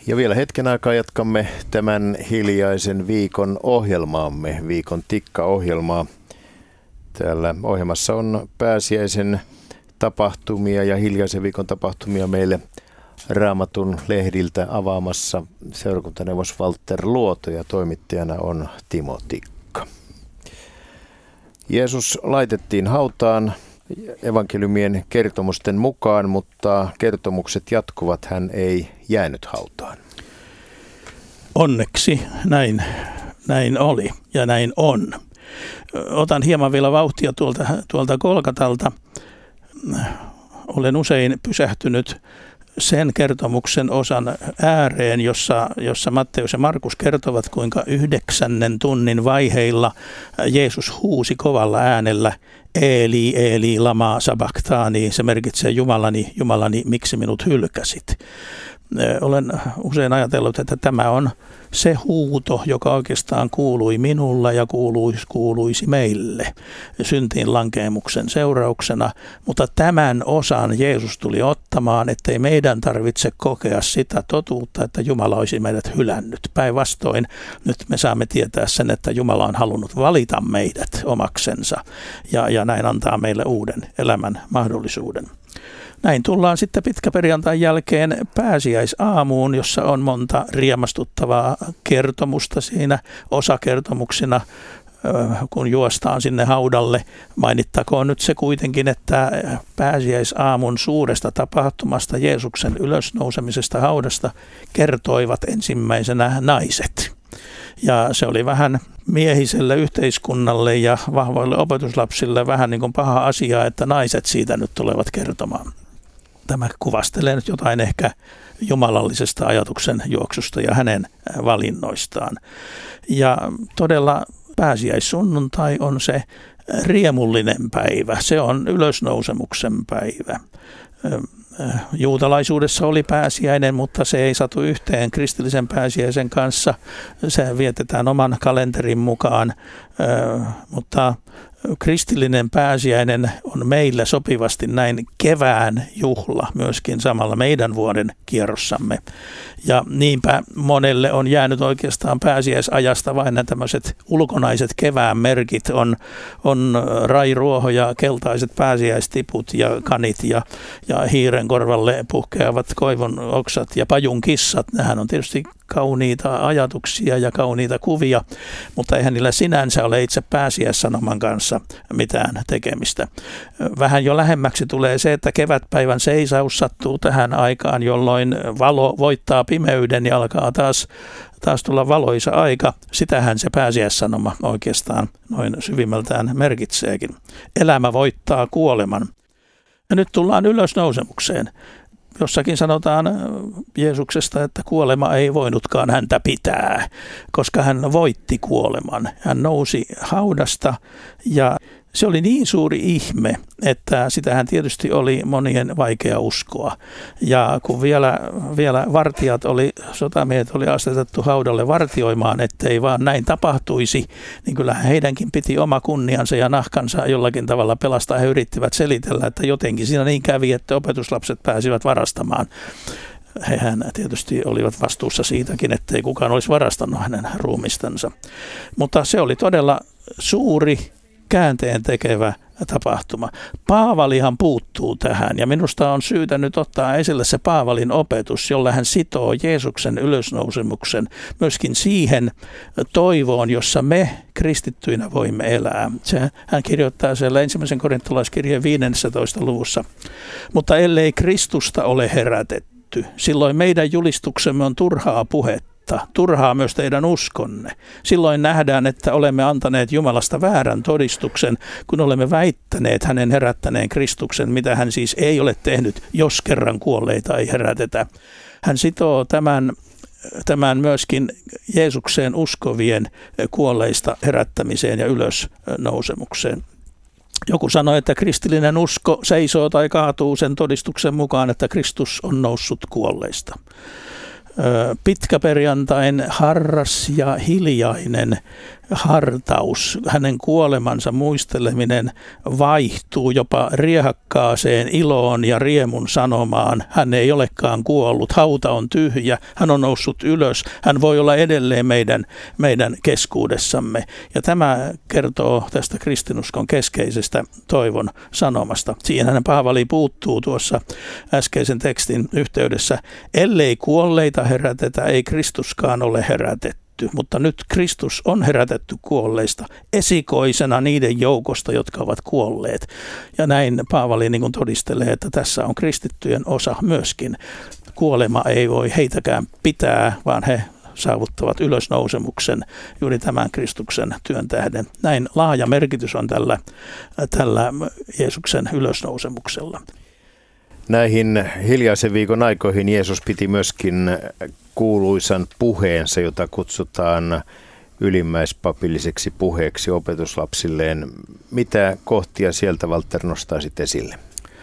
Ja vielä hetken aikaa jatkamme tämän hiljaisen viikon ohjelmaamme, viikon tikka-ohjelmaa. Täällä ohjelmassa on pääsiäisen tapahtumia ja hiljaisen viikon tapahtumia meille Raamatun lehdiltä avaamassa seurakuntaneuvos Valter Luoto ja toimittajana on Timo Tikka. Jeesus laitettiin hautaan evankeliumien kertomusten mukaan, mutta kertomukset jatkuvat, hän ei jäänyt hautaan. Onneksi näin oli ja näin on. Otan hieman vielä vauhtia tuolta Golgatalta. Olen usein pysähtynyt sen kertomuksen osan ääreen, jossa Matteus ja Markus kertovat, kuinka 9. tunnin vaiheilla Jeesus huusi kovalla äänellä, Eli, Eli, lama sabachthani, se merkitsee Jumalani, Jumalani, miksi minut hylkäsit. Olen usein ajatellut, että tämä on se huuto, joka oikeastaan kuului minulla ja kuuluisi meille syntiin lankeemuksen seurauksena, mutta tämän osan Jeesus tuli ottamaan, ettei meidän tarvitse kokea sitä totuutta, että Jumala olisi meidät hylännyt. Päinvastoin nyt me saamme tietää sen, että Jumala on halunnut valita meidät omaksensa ja näin antaa meille uuden elämän mahdollisuuden. Näin tullaan sitten pitkäperjantain jälkeen pääsiäisaamuun, jossa on monta riemastuttavaa kertomusta siinä osakertomuksina, kun juostaan sinne haudalle. Mainittakoon nyt se kuitenkin, että pääsiäisaamun suuresta tapahtumasta, Jeesuksen ylösnousemisesta haudasta, kertoivat ensimmäisenä naiset. Ja se oli vähän miehiselle yhteiskunnalle ja vahvoille opetuslapsille vähän niin kuin paha asia, että naiset siitä nyt tulevat kertomaan. Tämä kuvastelee nyt jotain ehkä jumalallisesta ajatuksen juoksusta ja hänen valinnoistaan. Ja todella pääsiäissunnuntai on se riemullinen päivä, se on ylösnousemuksen päivä. Juutalaisuudessa oli pääsiäinen, mutta se ei satu yhteen kristillisen pääsiäisen kanssa. Se vietetään oman kalenterin mukaan, mutta kristillinen pääsiäinen on meillä sopivasti näin kevään juhla myöskin samalla meidän vuoden kierrossamme. Ja niinpä monelle on jäänyt oikeastaan pääsiäisajasta vain nämä tämmöiset ulkonaiset kevään merkit, on rairuoho ja keltaiset pääsiäistiput ja kanit ja hiiren korvalle puhkeavat koivun oksat ja pajun kissat. Nämähän on tietysti kauniita ajatuksia ja kauniita kuvia, mutta eihän niillä sinänsä ole itse pääsiäissanoman kanssa mitään tekemistä. Vähän jo lähemmäksi tulee se, että kevätpäivän seisaus sattuu tähän aikaan, jolloin valo voittaa pimeyden ja alkaa taas tulla valoisa aika. Sitähän se pääsiäissanoma oikeastaan noin syvimmältään merkitseekin. Elämä voittaa kuoleman. Ja nyt tullaan ylösnousemukseen. Jossakin sanotaan Jeesuksesta, että kuolema ei voinutkaan häntä pitää, koska hän voitti kuoleman. Hän nousi haudasta ja se oli niin suuri ihme, että sitähän tietysti oli monien vaikea uskoa. Ja kun vielä vartijat sotamiehet oli asetettu haudalle vartioimaan, ettei vaan näin tapahtuisi, niin kyllähän heidänkin piti oma kunniansa ja nahkansa jollakin tavalla pelastaa. He yrittivät selitellä, että jotenkin siinä niin kävi, että opetuslapset pääsivät varastamaan. Hehän tietysti olivat vastuussa siitäkin, ettei kukaan olisi varastanut hänen ruumistansa. Mutta se oli todella suuri käänteen tekevä tapahtuma. Paavalihan puuttuu tähän ja minusta on syytä nyt ottaa esille se Paavalin opetus, jolla hän sitoo Jeesuksen ylösnousemuksen myöskin siihen toivoon, jossa me kristittyinä voimme elää. Hän kirjoittaa siellä 1. korintolaiskirjeen 15. luvussa. Mutta ellei Kristusta ole herätetty, silloin meidän julistuksemme on turhaa puhetta. Turhaa myös teidän uskonne. Silloin nähdään, että olemme antaneet Jumalasta väärän todistuksen, kun olemme väittäneet hänen herättäneen Kristuksen, mitä hän siis ei ole tehnyt, jos kerran kuolleita ei herätetä. Hän sitoo tämän myöskin Jeesukseen uskovien kuolleista herättämiseen ja ylösnousemukseen. Joku sanoi, että kristillinen usko seisoo tai kaatuu sen todistuksen mukaan, että Kristus on noussut kuolleista. Pitkäperjantain harras ja hiljainen hartaus, hänen kuolemansa muisteleminen vaihtuu jopa riehakkaaseen iloon ja riemun sanomaan. Hän ei olekaan kuollut, hauta on tyhjä, hän on noussut ylös, hän voi olla edelleen meidän keskuudessamme. Ja tämä kertoo tästä kristinuskon keskeisestä toivon sanomasta. Siihen Paavali puuttuu tuossa äskeisen tekstin yhteydessä. Ellei kuolleita herätetä, ei Kristuskaan ole herätetty. Mutta nyt Kristus on herätetty kuolleista esikoisena niiden joukosta, jotka ovat kuolleet. Ja näin Paavali niin kuin todistelee, että tässä on kristittyjen osa myöskin. Kuolema ei voi heitäkään pitää, vaan he saavuttavat ylösnousemuksen juuri tämän Kristuksen työn tähden. Näin laaja merkitys on tällä Jeesuksen ylösnousemuksella. Näihin hiljaisen viikon aikoihin Jeesus piti myöskin kuuluisan puheensa, jota kutsutaan ylimmäispapilliseksi puheeksi opetuslapsilleen. Mitä kohtia sieltä, Valter, nostaisit esille?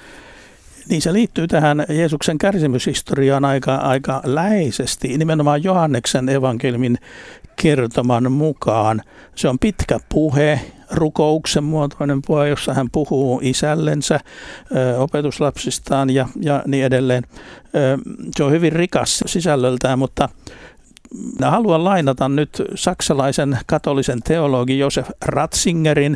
Niin se liittyy tähän Jeesuksen kärsimyshistoriaan aika läheisesti, nimenomaan Johanneksen evankeliumin kertoman mukaan. Se on pitkä puhe, rukouksen muotoinen puhe, jossa hän puhuu isällensä, opetuslapsistaan ja niin edelleen. Se on hyvin rikas sisällöltään, mutta haluan lainata nyt saksalaisen katolisen teologin Josef Ratzingerin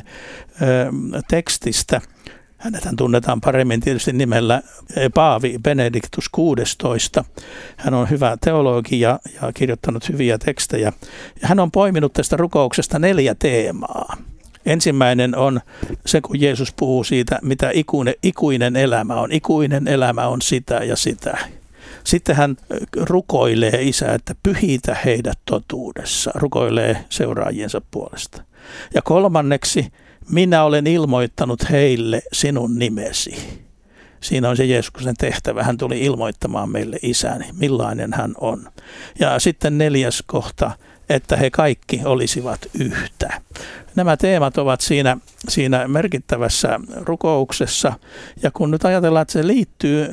tekstistä. Hänethän tunnetaan paremmin tietysti nimellä Paavi Benedictus XVI. Hän on hyvä teologi ja kirjoittanut hyviä tekstejä. Hän on poiminut tästä rukouksesta 4 teemaa. Ensimmäinen on se, kun Jeesus puhuu siitä, mitä ikuinen elämä on. Ikuinen elämä on sitä ja sitä. Sitten hän rukoilee Isää, että pyhitä heidät totuudessa. Rukoilee seuraajiensa puolesta. Ja kolmanneksi, minä olen ilmoittanut heille sinun nimesi. Siinä on se Jeesuksen tehtävä. Hän tuli ilmoittamaan meille Isäni, millainen hän on. Ja sitten 4. kohta, että he kaikki olisivat yhtä. Nämä teemat ovat siinä merkittävässä rukouksessa. Ja kun nyt ajatellaan, että se liittyy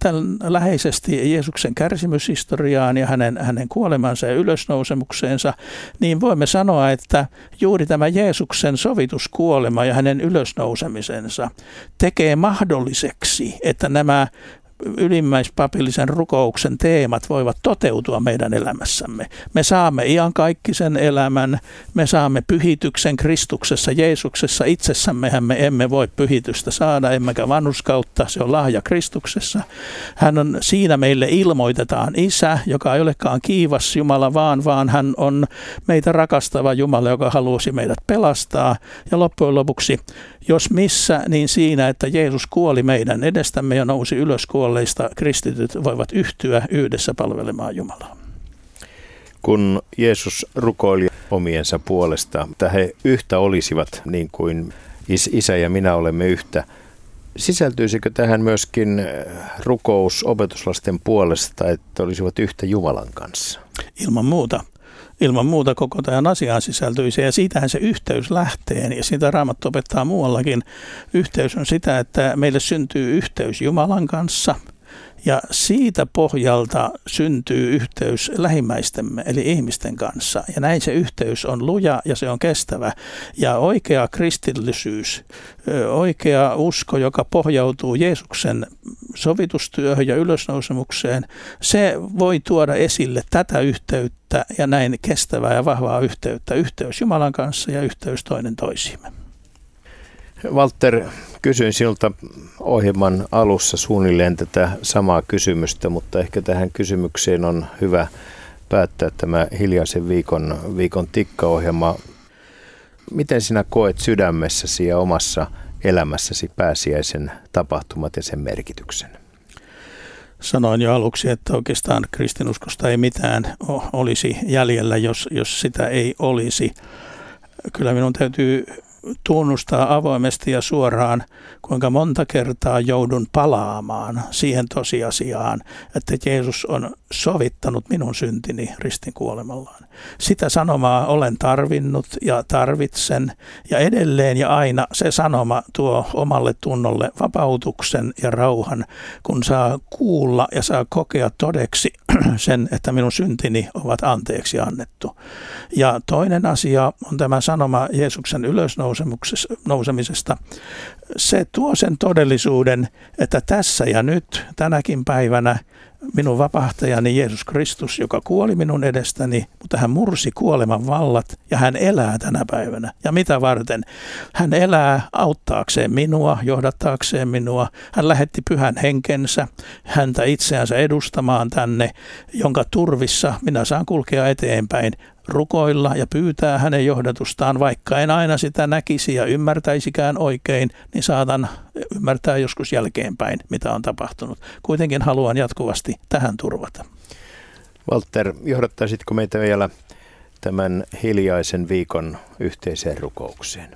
läheisesti Jeesuksen kärsimyshistoriaan ja hänen kuolemansa ja ylösnousemukseensa, niin voimme sanoa, että juuri tämä Jeesuksen sovituskuolema ja hänen ylösnousemisensa tekee mahdolliseksi, että nämä ylimmäispapillisen rukouksen teemat voivat toteutua meidän elämässämme. Me saamme iankaikkisen elämän, me saamme pyhityksen Kristuksessa, Jeesuksessa. Itsessämmehän me emme voi pyhitystä saada, emmekä vanhurskautta, se on lahja Kristuksessa. Hän on, siinä meille ilmoitetaan Isä, joka ei olekaan kiivas Jumala, vaan hän on meitä rakastava Jumala, joka halusi meidät pelastaa. Ja loppujen lopuksi, jos missä, niin siinä, että Jeesus kuoli meidän edestämme ja nousi ylös kuolleista, kristityt voivat yhtyä yhdessä palvelemaan Jumalaa. Kun Jeesus rukoili omiensa puolesta, että he yhtä olisivat niin kuin Isä ja minä olemme yhtä, sisältyisikö tähän myöskin rukous opetuslasten puolesta, että olisivat yhtä Jumalan kanssa? Ilman muuta. Ilman muuta koko tämän asiaan sisältyisi, ja siitähän se yhteys lähtee, ja siitä Raamattu opettaa muuallakin. Yhteys on sitä, että meille syntyy yhteys Jumalan kanssa, ja siitä pohjalta syntyy yhteys lähimmäistemme, eli ihmisten kanssa. Ja näin se yhteys on luja ja se on kestävä. Ja oikea kristillisyys, oikea usko, joka pohjautuu Jeesuksen sovitustyöhön ja ylösnousemukseen, se voi tuoda esille tätä yhteyttä ja näin kestävää ja vahvaa yhteyttä. Yhteys Jumalan kanssa ja yhteys toinen toisiimme. Valter, kysyin sinulta ohjelman alussa suunnilleen tätä samaa kysymystä, mutta ehkä tähän kysymykseen on hyvä päättää tämä hiljaisen viikon tikkaohjelma. Miten sinä koet sydämessäsi ja omassa elämässäsi pääsiäisen tapahtumat ja sen merkityksen? Sanoin jo aluksi, että oikeastaan kristinuskosta ei mitään olisi jäljellä, jos sitä ei olisi. Kyllä minun täytyy tunnustaa avoimesti ja suoraan, kuinka monta kertaa joudun palaamaan siihen tosiasiaan, että Jeesus on sovittanut minun syntini ristin kuolemallaan. Sitä sanomaa olen tarvinnut ja tarvitsen, ja edelleen ja aina se sanoma tuo omalle tunnolle vapautuksen ja rauhan, kun saa kuulla ja saa kokea todeksi sen, että minun syntini ovat anteeksi annettu. Ja toinen asia on tämä sanoma Jeesuksen ylösnousemisesta. Se tuo sen todellisuuden, että tässä ja nyt, tänäkin päivänä, minun vapahtajani Jeesus Kristus, joka kuoli minun edestäni, mutta hän mursi kuoleman vallat ja hän elää tänä päivänä. Ja mitä varten? Hän elää auttaakseen minua, johdattaakseen minua. Hän lähetti pyhän henkensä, häntä itseänsä edustamaan tänne, jonka turvissa minä saan kulkea eteenpäin, rukoilla ja pyytää hänen johdatustaan, vaikka en aina sitä näkisi ja ymmärtäisikään oikein, niin saatan ymmärtää joskus jälkeenpäin, mitä on tapahtunut. Kuitenkin haluan jatkuvasti tähän turvata. Walter, johdattaisitko meitä vielä tämän hiljaisen viikon yhteiseen rukoukseen?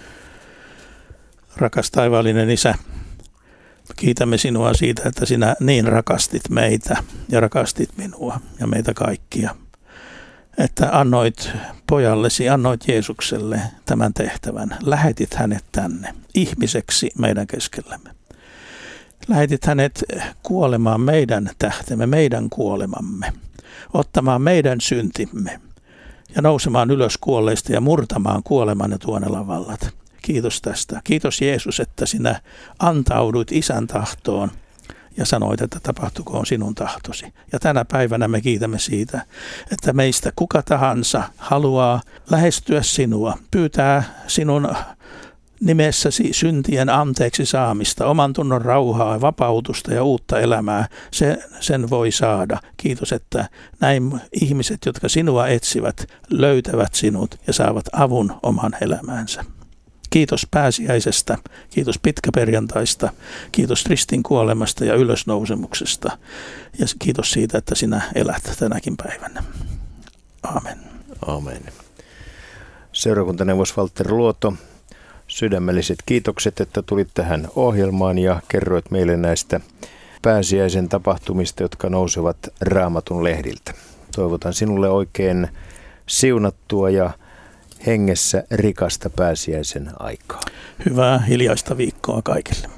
Rakas taivaallinen Isä, kiitämme sinua siitä, että sinä niin rakastit meitä ja rakastit minua ja meitä kaikkia, että annoit pojallesi, annoit Jeesukselle tämän tehtävän. Lähetit hänet tänne ihmiseksi meidän keskellämme. Lähetit hänet kuolemaan meidän tähtemme, meidän kuolemamme, ottamaan meidän syntimme ja nousemaan ylös kuolleista ja murtamaan kuoleman ja tuonelan vallat. Kiitos tästä. Kiitos Jeesus, että sinä antauduit Isän tahtoon ja sanoit, että tapahtukoon sinun tahtosi. Ja tänä päivänä me kiitämme siitä, että meistä kuka tahansa haluaa lähestyä sinua, pyytää sinun nimessäsi syntien anteeksi saamista, oman tunnon rauhaa, vapautusta ja uutta elämää, sen voi saada. Kiitos, että näin ihmiset, jotka sinua etsivät, löytävät sinut ja saavat avun oman elämäänsä. Kiitos pääsiäisestä, kiitos pitkäperjantaista, kiitos ristin kuolemasta ja ylösnousemuksesta ja kiitos siitä, että sinä elät tänäkin päivänä. Aamen. Aamen. Seurakuntaneuvos Walter Luoto, sydämelliset kiitokset, että tulit tähän ohjelmaan ja kerroit meille näistä pääsiäisen tapahtumista, jotka nousevat Raamatun lehdiltä. Toivotan sinulle oikein siunattua ja hengessä rikasta pääsiäisen aikaa. Hyvää hiljaista viikkoa kaikille.